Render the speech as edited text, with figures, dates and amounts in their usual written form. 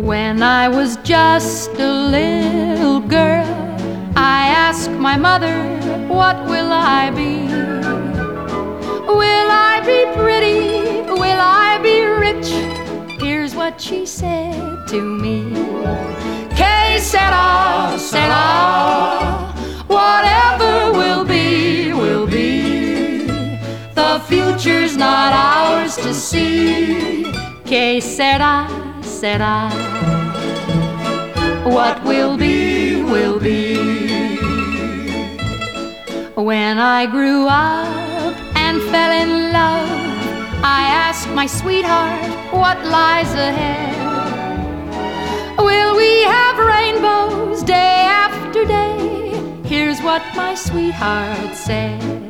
When I was just a little girl, I asked my mother, what will I be? Will I be pretty? Will I be rich? Here's what she said to me. Que sera, sera, whatever will be, will be. The future's not ours to see. Que sera, sera, what will be, will be. When I grew up and fell in love, I asked my sweetheart, what lies ahead? Will we have rainbows day after day? Here's what my sweetheart said.